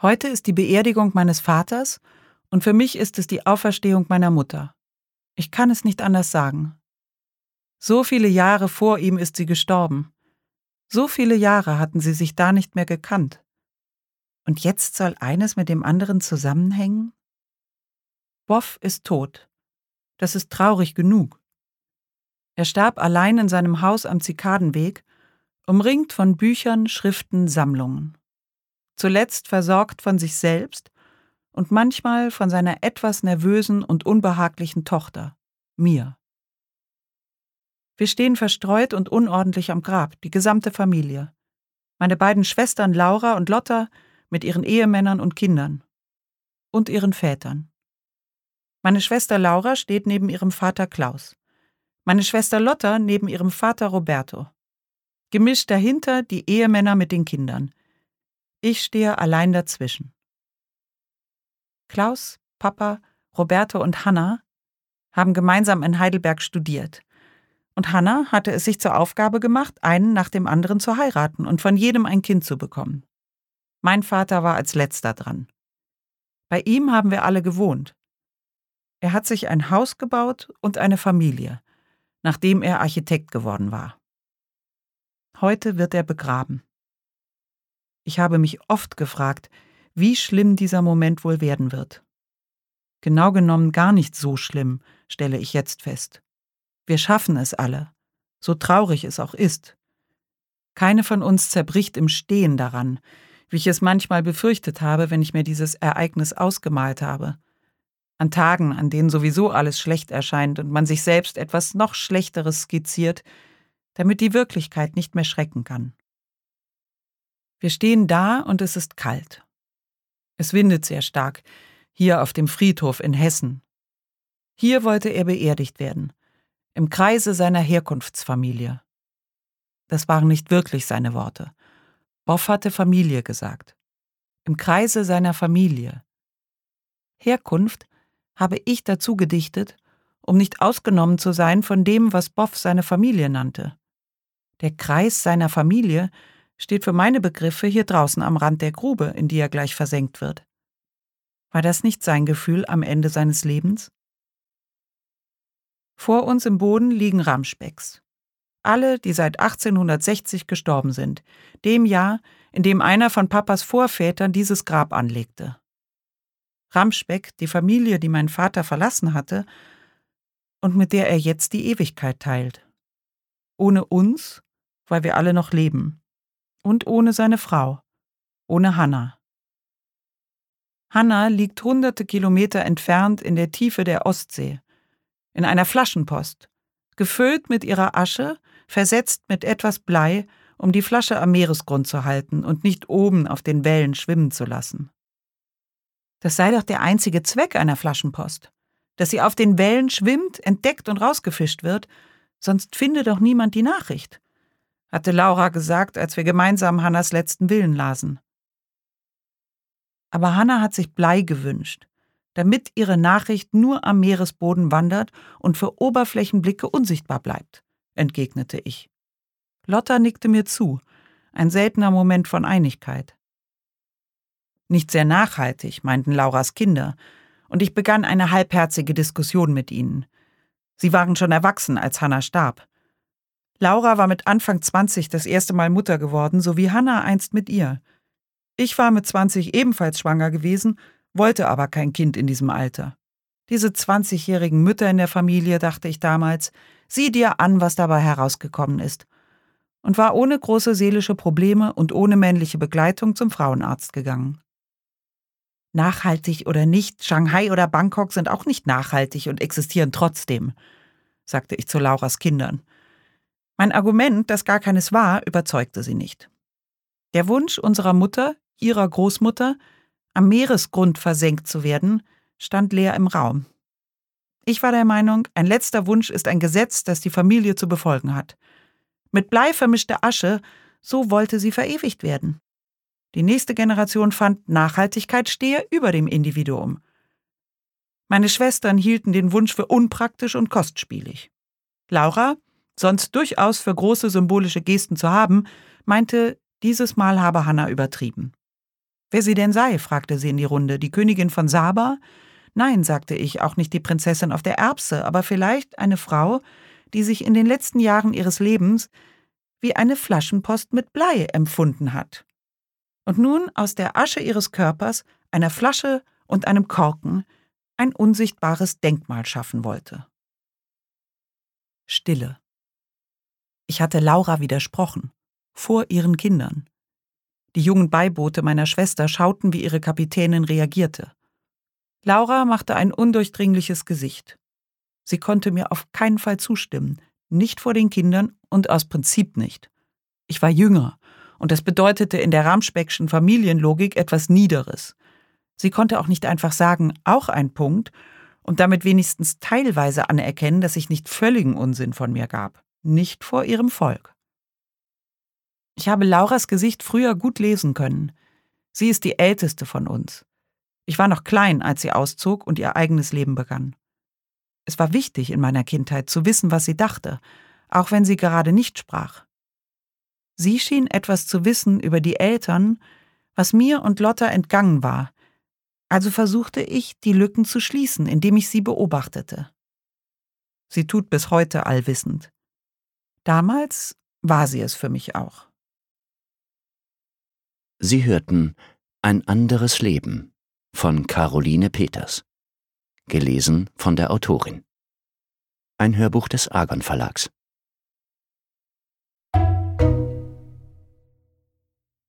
Heute ist die Beerdigung meines Vaters und für mich ist es die Auferstehung meiner Mutter. Ich kann es nicht anders sagen. So viele Jahre vor ihm ist sie gestorben. So viele Jahre hatten sie sich da nicht mehr gekannt. Und jetzt soll eines mit dem anderen zusammenhängen? Boff ist tot. Das ist traurig genug. Er starb allein in seinem Haus am Zikadenweg, umringt von Büchern, Schriften, Sammlungen. Zuletzt versorgt von sich selbst und manchmal von seiner etwas nervösen und unbehaglichen Tochter, mir. Wir stehen verstreut und unordentlich am Grab, die gesamte Familie. Meine beiden Schwestern Laura und Lotta mit ihren Ehemännern und Kindern. Und ihren Vätern. Meine Schwester Laura steht neben ihrem Vater Klaus. Meine Schwester Lotta neben ihrem Vater Roberto. Gemischt dahinter die Ehemänner mit den Kindern. Ich stehe allein dazwischen. Klaus, Papa, Roberto und Hanna haben gemeinsam in Heidelberg studiert. Und Hanna hatte es sich zur Aufgabe gemacht, einen nach dem anderen zu heiraten und von jedem ein Kind zu bekommen. Mein Vater war als letzter dran. Bei ihm haben wir alle gewohnt. Er hat sich ein Haus gebaut und eine Familie, nachdem er Architekt geworden war. Heute wird er begraben. Ich habe mich oft gefragt, wie schlimm dieser Moment wohl werden wird. Genau genommen gar nicht so schlimm, stelle ich jetzt fest. Wir schaffen es alle, so traurig es auch ist. Keine von uns zerbricht im Stehen daran, wie ich es manchmal befürchtet habe, wenn ich mir dieses Ereignis ausgemalt habe. An Tagen, an denen sowieso alles schlecht erscheint und man sich selbst etwas noch Schlechteres skizziert, damit die Wirklichkeit nicht mehr schrecken kann. Wir stehen da und es ist kalt. Es windet sehr stark, hier auf dem Friedhof in Hessen. Hier wollte er beerdigt werden, im Kreise seiner Herkunftsfamilie. Das waren nicht wirklich seine Worte. Boff hatte Familie gesagt. Im Kreise seiner Familie. Herkunft habe ich dazu gedichtet, um nicht ausgenommen zu sein von dem, was Boff seine Familie nannte. Der Kreis seiner Familie steht für meine Begriffe hier draußen am Rand der Grube, in die er gleich versenkt wird. War das nicht sein Gefühl am Ende seines Lebens? Vor uns im Boden liegen Ramspecks. Alle, die seit 1860 gestorben sind, dem Jahr, in dem einer von Papas Vorvätern dieses Grab anlegte. Ramspeck, die Familie, die mein Vater verlassen hatte und mit der er jetzt die Ewigkeit teilt. Ohne uns, weil wir alle noch leben. Und ohne seine Frau, ohne Hanna. Hanna liegt hunderte Kilometer entfernt in der Tiefe der Ostsee, in einer Flaschenpost, gefüllt mit ihrer Asche, versetzt mit etwas Blei, um die Flasche am Meeresgrund zu halten und nicht oben auf den Wellen schwimmen zu lassen. Das sei doch der einzige Zweck einer Flaschenpost, dass sie auf den Wellen schwimmt, entdeckt und rausgefischt wird, sonst finde doch niemand die Nachricht, hatte Laura gesagt, als wir gemeinsam Hannas letzten Willen lasen. Aber Hanna hat sich Blei gewünscht, damit ihre Nachricht nur am Meeresboden wandert und für Oberflächenblicke unsichtbar bleibt, entgegnete ich. Lotta nickte mir zu, ein seltener Moment von Einigkeit. Nicht sehr nachhaltig, meinten Lauras Kinder, und ich begann eine halbherzige Diskussion mit ihnen. Sie waren schon erwachsen, als Hanna starb. Laura war mit Anfang 20 das erste Mal Mutter geworden, so wie Hanna einst mit ihr. Ich war mit 20 ebenfalls schwanger gewesen, wollte aber kein Kind in diesem Alter. Diese 20-jährigen Mütter in der Familie, dachte ich damals, sieh dir an, was dabei herausgekommen ist. Und war ohne große seelische Probleme und ohne männliche Begleitung zum Frauenarzt gegangen. Nachhaltig oder nicht, Shanghai oder Bangkok sind auch nicht nachhaltig und existieren trotzdem, sagte ich zu Lauras Kindern. Mein Argument, das gar keines war, überzeugte sie nicht. Der Wunsch unserer Mutter, ihrer Großmutter, am Meeresgrund versenkt zu werden, stand leer im Raum. Ich war der Meinung, ein letzter Wunsch ist ein Gesetz, das die Familie zu befolgen hat. Mit Blei vermischte Asche, so wollte sie verewigt werden. Die nächste Generation fand, Nachhaltigkeit stehe über dem Individuum. Meine Schwestern hielten den Wunsch für unpraktisch und kostspielig. Laura, sonst durchaus für große symbolische Gesten zu haben, meinte, dieses Mal habe Hanna übertrieben. Wer sie denn sei, fragte sie in die Runde. Die Königin von Saba? Nein, sagte ich, auch nicht die Prinzessin auf der Erbse, aber vielleicht eine Frau, die sich in den letzten Jahren ihres Lebens wie eine Flaschenpost mit Blei empfunden hat. Und nun aus der Asche ihres Körpers, einer Flasche und einem Korken ein unsichtbares Denkmal schaffen wollte. Stille. Ich hatte Laura widersprochen, vor ihren Kindern. Die jungen Beiboote meiner Schwester schauten, wie ihre Kapitänin reagierte. Laura machte ein undurchdringliches Gesicht. Sie konnte mir auf keinen Fall zustimmen, nicht vor den Kindern und aus Prinzip nicht. Ich war jünger, und das bedeutete in der Ramsbeckschen Familienlogik etwas Niederes. Sie konnte auch nicht einfach sagen, auch ein Punkt, und damit wenigstens teilweise anerkennen, dass ich nicht völligen Unsinn von mir gab, nicht vor ihrem Volk. Ich habe Lauras Gesicht früher gut lesen können. Sie ist die älteste von uns. Ich war noch klein, als sie auszog und ihr eigenes Leben begann. Es war wichtig in meiner Kindheit zu wissen, was sie dachte, auch wenn sie gerade nicht sprach. Sie schien etwas zu wissen über die Eltern, was mir und Lotta entgangen war, also versuchte ich, die Lücken zu schließen, indem ich sie beobachtete. Sie tut bis heute allwissend. Damals war sie es für mich auch. Sie hörten Ein anderes Leben von Caroline Peters. Gelesen von der Autorin. Ein Hörbuch des Argon Verlags.